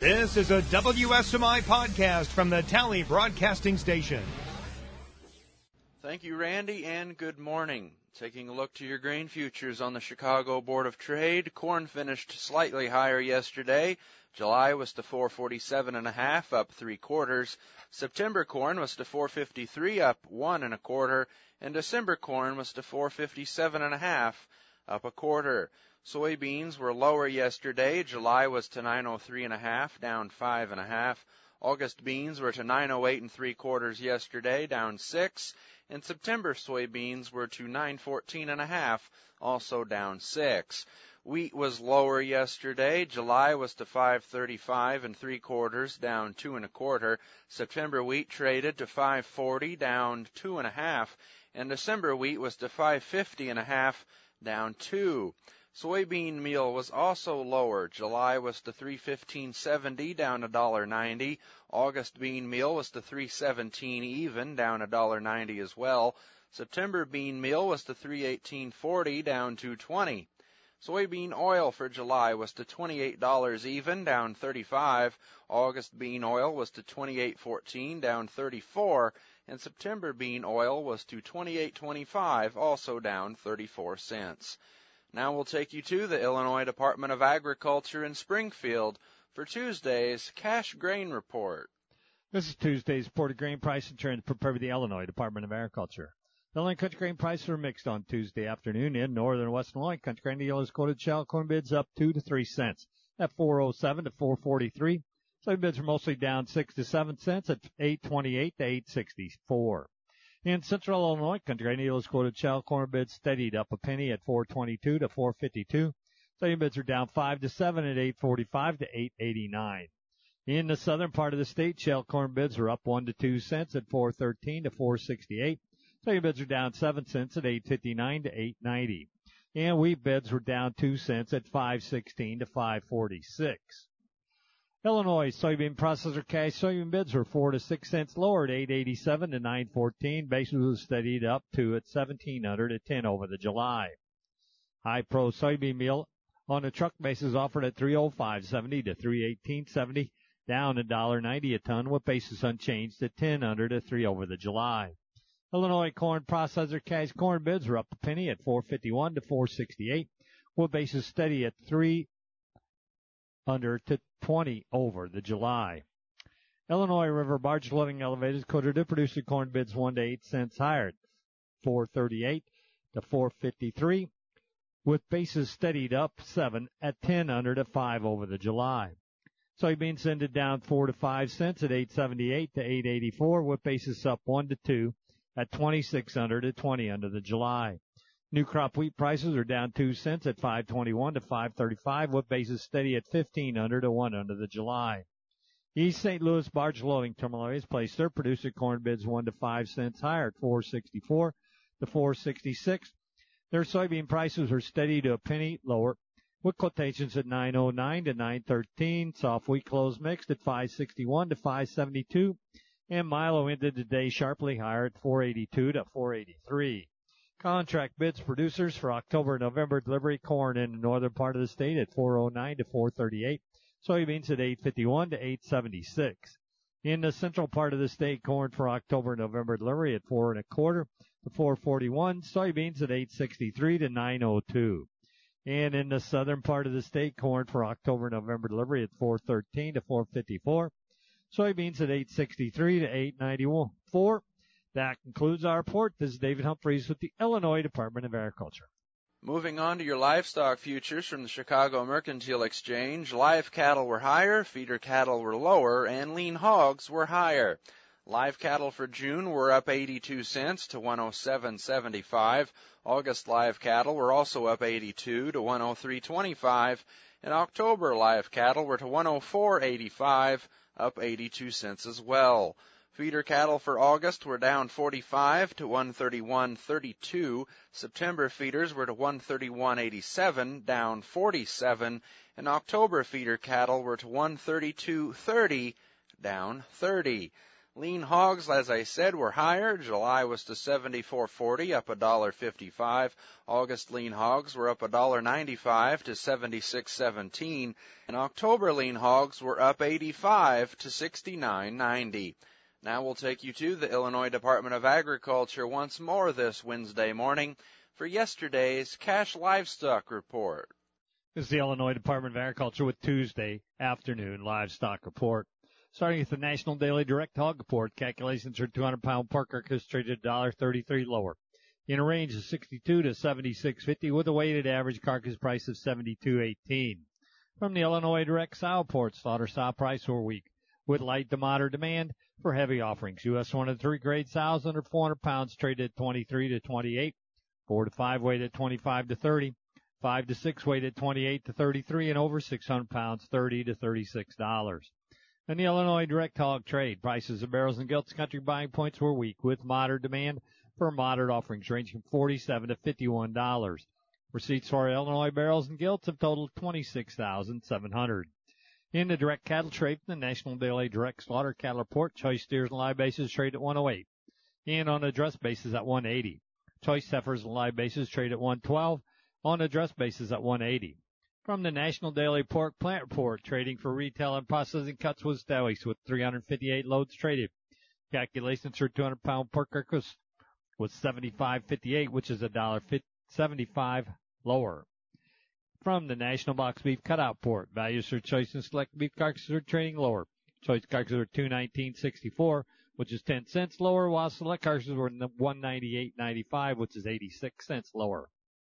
This is a WSMI podcast from the Tally Broadcasting Station. Thank you, Randy, and good morning. Taking a look to your grain futures on the Chicago Board of Trade, corn finished slightly higher yesterday. July was to 447.5, up 3/4. September corn was to 453, up 1 1/4, and December corn was to 457.5, up 1/4. Soybeans were lower yesterday. July was to 903.5, down 5.5. August beans were to 908 3/4 yesterday, down 6. And September soybeans were to 914.5, also down 6. Wheat was lower yesterday. July was to 535 3/4, down 2 1/4. September wheat traded to 540, down 2.5. And December wheat was to 550.5, down 2. Soybean meal was also lower. July was to 315.70, down $1.90. August bean meal was to 317 even, down $1.90 as well. September bean meal was to 318.40, down $2.20. Soybean oil for July was to $28 even, down 35. August bean oil was to 28.14, down 34. And September bean oil was to 28.25, also down 34 cents. Now we'll take you to the Illinois Department of Agriculture in Springfield for Tuesday's Cash Grain Report. This is Tuesday's reported grain price and trends prepared by the Illinois Department of Agriculture. The Illinois country grain prices are mixed on Tuesday afternoon. In northern and western Illinois, country grain dealers quoted shell corn bids up 2 to 3 cents at 407 to 443. Soybean bids are mostly down 6 to 7 cents at 828 to 864. In central Illinois, country grain dealers quoted shell corn bids steadied up a penny at 422 to 452. Soybean bids are down 5 to 7 at 845 to 889. In the southern part of the state, shell corn bids are up 1 to 2 cents at 413 to 468. Soybean bids are down 7 cents at 859 to 890. And wheat bids were down 2 cents at 516 to 546. Illinois soybean processor cash soybean bids were 4 to 6 cents lower at 887 to 914. Basis was steadied up to at 1700 at 10 over the July. High pro soybean meal on a truck basis offered at 305.70 to 318.70, down $1.90 a ton with basis unchanged at 10 under to 3 over the July. Illinois corn processor cash corn bids were up a penny at 451 to 468, with basis steady at 3 under to 20 over the July. Illinois River barge loading elevators quoted to producer corn bids 1 to 8 cents higher at 438 to 453, with basis steadied up 7 at 10 under to 5 over the July. Soybeans ended down 4 to 5 cents at 878 to 884, with basis up 1 to 2 at 26 under to 20 under the July. New crop wheat prices are down 2 cents at 521 to 535, with basis steady at 15 under to 1 under the July. East St. Louis barge loading terminal areas placed their producer corn bids 1 to 5 cents higher at 464 to 466. Their soybean prices are steady to a penny lower, with quotations at 909 to 913. Soft wheat closed mixed at 561 to 572, and Milo ended the day sharply higher at 482 to 483. Contract bids producers for October and November delivery corn in the northern part of the state at 409 to 438. Soybeans at 851 to 876. In the central part of the state, corn for October and November delivery at 4 1/4 to 441. Soybeans at 863 to 902. And in the southern part of the state, corn for October and November delivery at 413 to 454. Soybeans at 863 to 894. That concludes our report. This is David Humphreys with the Illinois Department of Agriculture. Moving on to your livestock futures from the Chicago Mercantile Exchange, live cattle were higher, feeder cattle were lower, and lean hogs were higher. Live cattle for June were up 82 cents to 107.75. August live cattle were also up 82 to 103.25. And October live cattle were to 104.85, up 82 cents as well. Feeder cattle for August were down 45 to 131.32. September feeders were to 131.87, down 47. And October feeder cattle were to 132.30, down 30. Lean hogs, as I said, were higher. July was to $74.40, up $1.55. August lean hogs were up $1.95 to $76.17, and October lean hogs were up $85 to $69.90. Now we'll take you to the Illinois Department of Agriculture once more this Wednesday morning for yesterday's cash livestock report. This is the Illinois Department of Agriculture with Tuesday afternoon livestock report. Starting with the National Daily Direct Hog Report, calculations for 200-pound pork carcass traded $1.33 lower, in a range of 62 to 76.50, with a weighted average carcass price of 72.18. From the Illinois Direct Sow Report, slaughter sow price were weak, with light to moderate demand for heavy offerings. U.S. 1 to 3 grade sows under 400 pounds traded at 23 to 28, 4 to 5 weighed at 25 to 30, 5 to 6 weighed at 28 to 33, and over 600 pounds $30 to $36. In the Illinois Direct Hog Trade, prices of barrels and gilts country buying points were weak, with moderate demand for moderate offerings ranging from $47 to $51. Receipts for Illinois barrels and gilts have totaled $26,700. In the direct cattle trade, the National Daily Direct Slaughter Cattle Report, choice steers and live bases trade at 108, and on a dress basis at 180. Choice heifers and live bases trade at 112, on a dress basis at 180. From the National Daily Pork Plant Report, trading for retail and processing cuts was steady, with 358 loads traded. Calculations for 200-pound pork carcass was $75.58, which is $1.75 lower. From the National Box Beef Cutout Report, values for choice and select beef carcasses are trading lower. Choice carcasses are $219.64, which is 10 cents lower, while select carcasses were $198.95, which is 86 cents lower.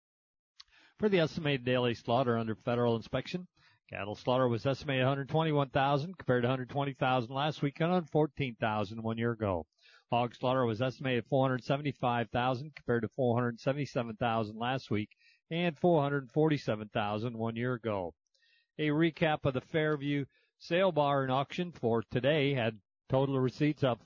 For the estimated daily slaughter under federal inspection, cattle slaughter was estimated 121,000 compared to 120,000 last week and 114,000 1 year ago. Hog slaughter was estimated 475,000 compared to 477,000 last week and 447,000 1 year ago. A recap of the Fairview sale barn auction for today had total receipts up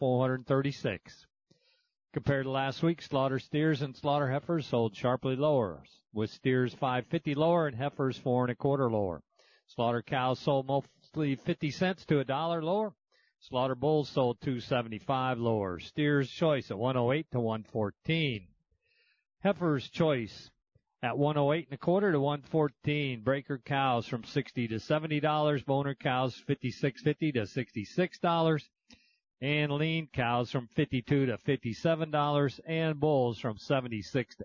436. Compared to last week, slaughter steers and slaughter heifers sold sharply lower, with steers $5.50 lower and heifers $4 1/4 lower. Slaughter cows sold mostly 50 cents to $1 lower. Slaughter bulls sold $2.75 lower. Steers choice at 108 to 114. Heifers choice at 108 1/4 to 114. Breaker cows from $60 to $70. Boner cows $56.50 to $66. And lean cows from $52 to $57, and bulls from $76 to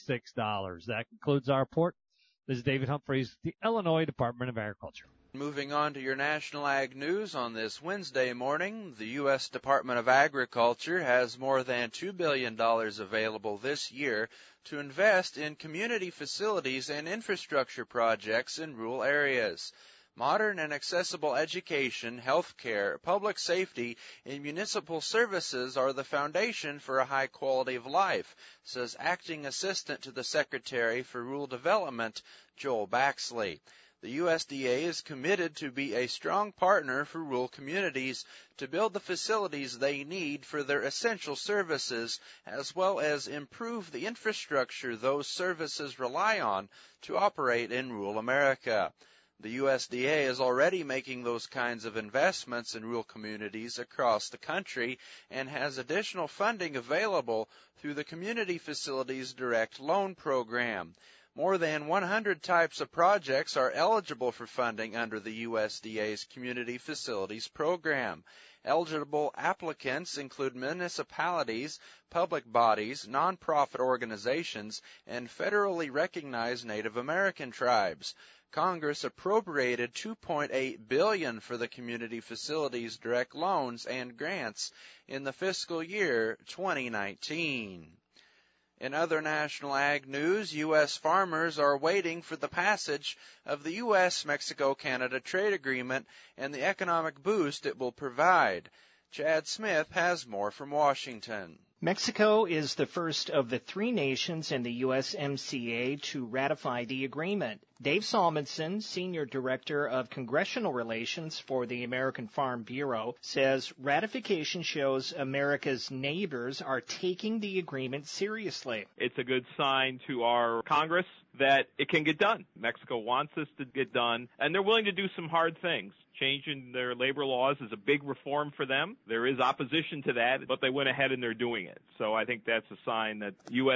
$86. That concludes our report. This is David Humphreys, the Illinois Department of Agriculture. Moving on to your National Ag News on this Wednesday morning, the U.S. Department of Agriculture has more than $2 billion available this year to invest in community facilities and infrastructure projects in rural areas. Modern and accessible education, health care, public safety, and municipal services are the foundation for a high quality of life, says Acting Assistant to the Secretary for Rural Development, Joel Baxley. The USDA is committed to be a strong partner for rural communities to build the facilities they need for their essential services, as well as improve the infrastructure those services rely on to operate in rural America. The USDA is already making those kinds of investments in rural communities across the country and has additional funding available through the Community Facilities Direct Loan Program. More than 100 types of projects are eligible for funding under the USDA's Community Facilities Program. Eligible applicants include municipalities, public bodies, nonprofit organizations, and federally recognized Native American tribes. Congress appropriated $2.8 billion for the Community Facilities Direct Loans and Grants in the fiscal year 2019. In other national ag news, U.S. farmers are waiting for the passage of the U.S.-Mexico-Canada trade agreement and the economic boost it will provide. Chad Smith has more from Washington. Mexico is the first of the three nations in the USMCA to ratify the agreement. Dave Salmonson, Senior Director of Congressional Relations for the American Farm Bureau, says ratification shows America's neighbors are taking the agreement seriously. It's a good sign to our Congress that it can get done. Mexico wants this to get done, and they're willing to do some hard things. Changing their labor laws is a big reform for them. There is opposition to that, but they went ahead and they're doing it. So I think that's a sign that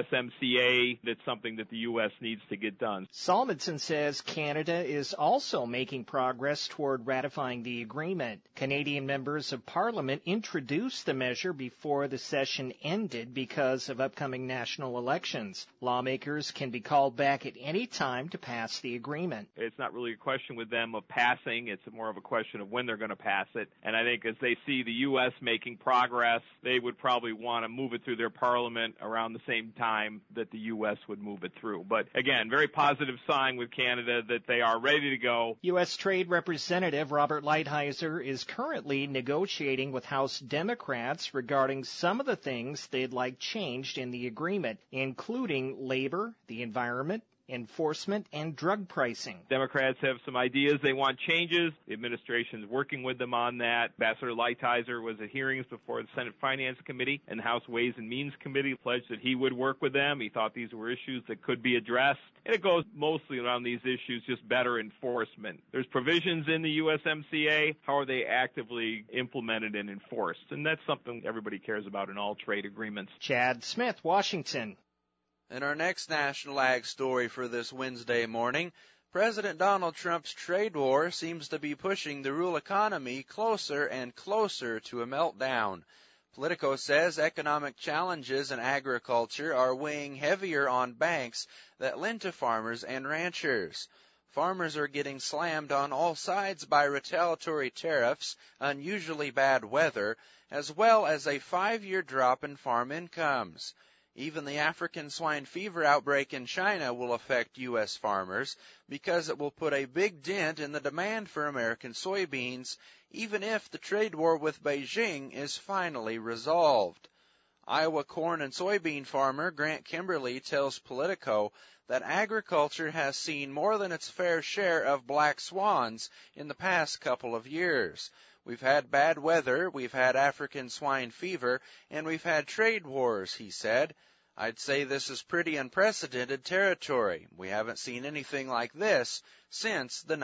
USMCA, that's something that the U.S. needs to get done. Salmonson says Canada is also making progress toward ratifying the agreement. Canadian members of Parliament introduced the measure before the session ended because of upcoming national elections. Lawmakers can be called back at any time to pass the agreement. It's not really a question with them of passing. It's more of a question of when they're going to pass it. And I think as they see the U.S. making progress, they would probably want to move it through their Parliament around the same time that the U.S. would move it through. But again, very positive sign with Canada that they are ready to go. U.S. Trade Representative Robert Lighthizer is currently negotiating with House Democrats regarding some of the things they'd like changed in the agreement, including labor, the environment, enforcement, and drug pricing. Democrats have some ideas. They want changes. The administration is working with them on that. Ambassador Lighthizer was at hearings before the Senate Finance Committee and the House Ways and Means Committee, pledged that he would work with them. He thought these were issues that could be addressed. And it goes mostly around these issues, just better enforcement. There's provisions in the USMCA. How are they actively implemented and enforced? And that's something everybody cares about in all trade agreements. Chad Smith, Washington. In our next national ag story for this Wednesday morning, President Donald Trump's trade war seems to be pushing the rural economy closer and closer to a meltdown. Politico says economic challenges in agriculture are weighing heavier on banks that lend to farmers and ranchers. Farmers are getting slammed on all sides by retaliatory tariffs, unusually bad weather, as well as a 5-year drop in farm incomes. Even the African swine fever outbreak in China will affect U.S. farmers because it will put a big dent in the demand for American soybeans, even if the trade war with Beijing is finally resolved. Iowa corn and soybean farmer Grant Kimberly tells Politico that agriculture has seen more than its fair share of black swans in the past couple of years. We've had bad weather, we've had African swine fever, and we've had trade wars, he said. I'd say this is pretty unprecedented territory. We haven't seen anything like this since the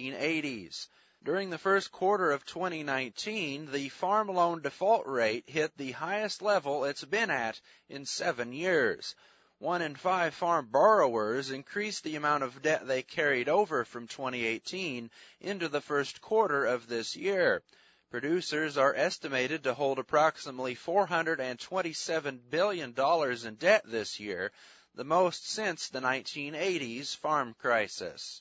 1980s. During the first quarter of 2019, the farm loan default rate hit the highest level it's been at in 7 years. 1 in 5 farm borrowers increased the amount of debt they carried over from 2018 into the first quarter of this year. Producers are estimated to hold approximately $427 billion in debt this year, the most since the 1980s farm crisis.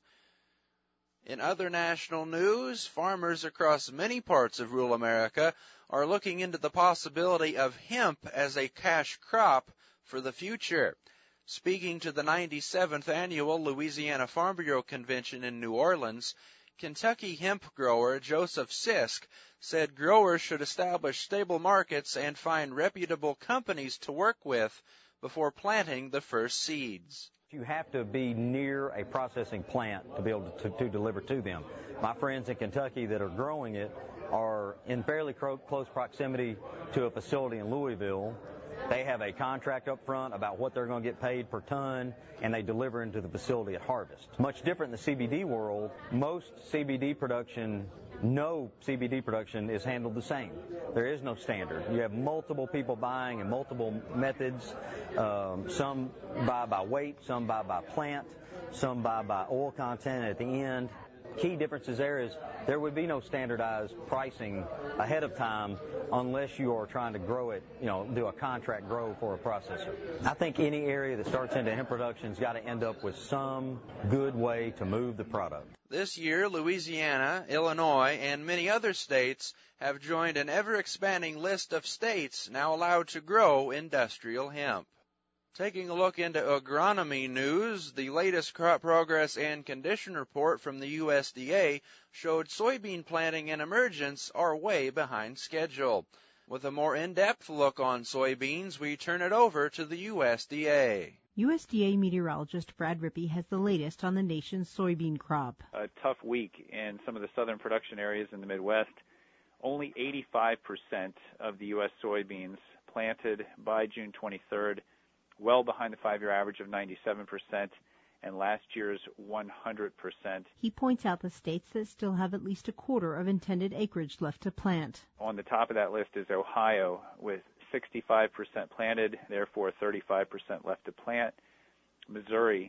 In other national news, farmers across many parts of rural America are looking into the possibility of hemp as a cash crop for the future. Speaking to the 97th annual Louisiana Farm Bureau Convention in New Orleans, Kentucky hemp grower Joseph Sisk said growers should establish stable markets and find reputable companies to work with before planting the first seeds. You have to be near a processing plant to be able to deliver to them. My friends in Kentucky that are growing it are in fairly close proximity to a facility in Louisville. They have a contract up front about what they're going to get paid per ton, and they deliver into the facility at harvest. Much different in the CBD world. Most CBD production, no CBD production is handled the same. There is no standard. You have multiple people buying and multiple methods. Some buy by weight, some buy by plant, some buy by oil content at the end. Key differences there is there would be no standardized pricing ahead of time unless you are trying to grow it, do a contract grow for a processor. I think any area that starts into hemp production has got to end up with some good way to move the product. This year, Louisiana, Illinois, and many other states have joined an ever-expanding list of states now allowed to grow industrial hemp. Taking a look into agronomy news, the latest crop progress and condition report from the USDA showed soybean planting and emergence are way behind schedule. With a more in-depth look on soybeans, we turn it over to the USDA. USDA meteorologist Brad Rippey has the latest on the nation's soybean crop. A tough week in some of the southern production areas in the Midwest. Only 85% of the U.S. soybeans planted by June 23rd, well behind the 5-year average of 97%, and last year's 100%. He points out the states that still have at least a quarter of intended acreage left to plant. On the top of that list is Ohio with 65% planted, therefore 35% left to plant. Missouri,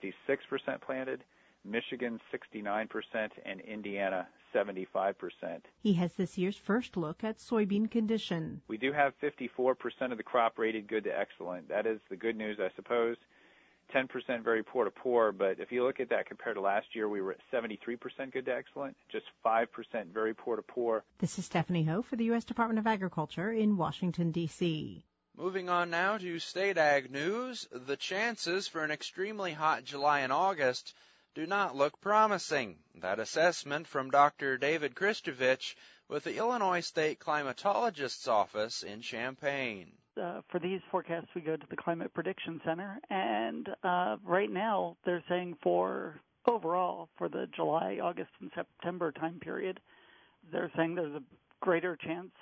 66% planted. Michigan, 69%, and Indiana, 75%. He has this year's first look at soybean condition. We do have 54% of the crop rated good to excellent. That is the good news, I suppose. 10% very poor to poor, but if you look at that compared to last year, we were at 73% good to excellent, just 5% very poor to poor. This is Stephanie Ho for the U.S. Department of Agriculture in Washington, D.C. Moving on now to state ag news, the chances for an extremely hot July and August do not look promising. That assessment from Dr. David Kristovich with the Illinois State Climatologist's Office in Champaign. For these forecasts, we go to the Climate Prediction Center, and right now they're saying overall for the July, August, and September time period, they're saying there's a greater chance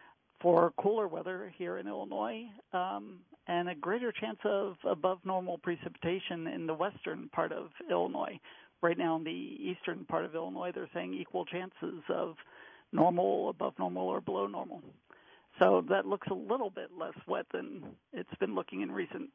for cooler weather here in Illinois and a greater chance of above normal precipitation in the western part of Illinois. Right now in the eastern part of Illinois, they're saying equal chances of normal, above normal, or below normal. So that looks a little bit less wet than it's been looking in recent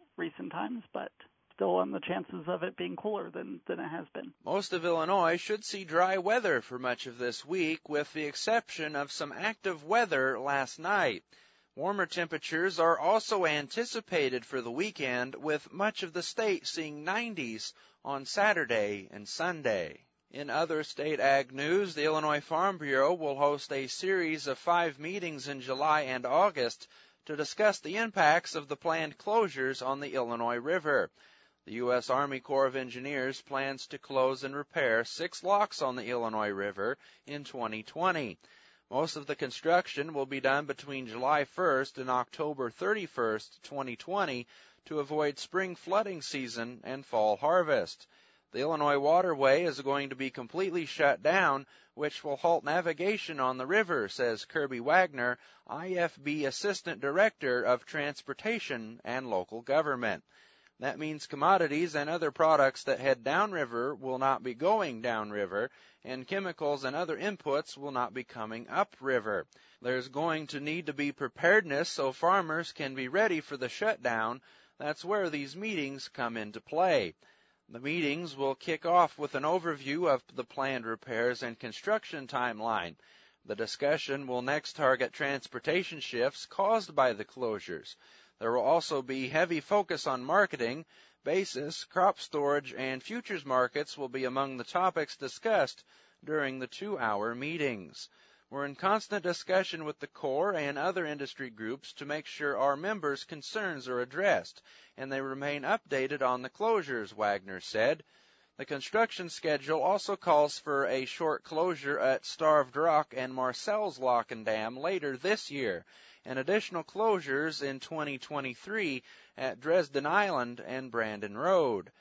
times, but still on the chances of it being cooler than it has been. Most of Illinois should see dry weather for much of this week, with the exception of some active weather last night. Warmer temperatures are also anticipated for the weekend, with much of the state seeing 90s on Saturday and Sunday. In other state ag news, the Illinois Farm Bureau will host a series of 5 meetings in July and August to discuss the impacts of the planned closures on the Illinois River. The U.S. Army Corps of Engineers plans to close and repair 6 locks on the Illinois River in 2020. Most of the construction will be done between July 1st and October 31st, 2020, to avoid spring flooding season and fall harvest. The Illinois waterway is going to be completely shut down, which will halt navigation on the river, says Kirby Wagner, IFB Assistant Director of Transportation and Local Government. That means commodities and other products that head downriver will not be going downriver, and chemicals and other inputs will not be coming upriver. There's going to need to be preparedness so farmers can be ready for the shutdown. That's where these meetings come into play. The meetings will kick off with an overview of the planned repairs and construction timeline. The discussion will next target transportation shifts caused by the closures. There will also be heavy focus on marketing. Basis, crop storage, and futures markets will be among the topics discussed during the 2-hour meetings. We're in constant discussion with the Corps and other industry groups to make sure our members' concerns are addressed, and they remain updated on the closures, Wagner said. The construction schedule also calls for a short closure at Starved Rock and Marcel's Lock and Dam later this year, and additional closures in 2023 at Dresden Island and Brandon Road.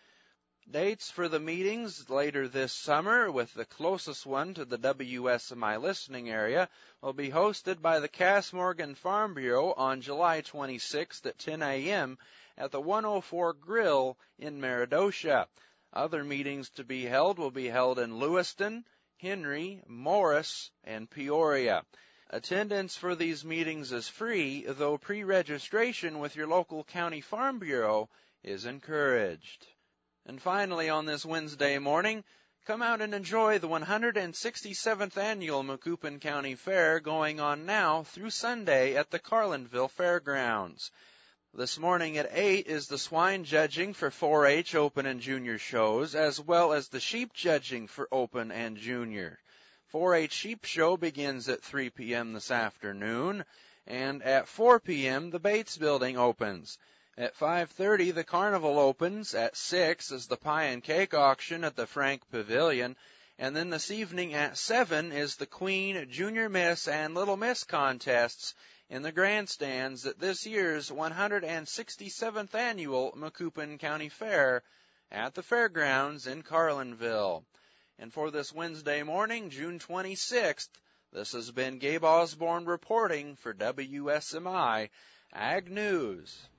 Dates for the meetings later this summer, with the closest one to the WSMI listening area, will be hosted by the Cass Morgan Farm Bureau on July 26th at 10 a.m. at the 104 Grill in Meredosia. Other meetings to be held will be held in Lewiston, Henry, Morris, and Peoria. Attendance for these meetings is free, though pre-registration with your local county farm bureau is encouraged. And finally, on this Wednesday morning, come out and enjoy the 167th Annual Macoupin County Fair going on now through Sunday at the Carlinville Fairgrounds. This morning at 8 is the swine judging for 4-H Open and Junior shows, as well as the sheep judging for Open and Junior. 4-H Sheep Show begins at 3 p.m. this afternoon, and at 4 p.m. the Bates Building opens. At 5:30, the carnival opens. At 6 is the pie and cake auction at the Frank Pavilion. And then this evening at 7 is the Queen, Junior Miss, and Little Miss contests in the grandstands at this year's 167th Annual Macoupin County Fair at the fairgrounds in Carlinville. And for this Wednesday morning, June 26th, this has been Gabe Osborne reporting for WSMI Ag News.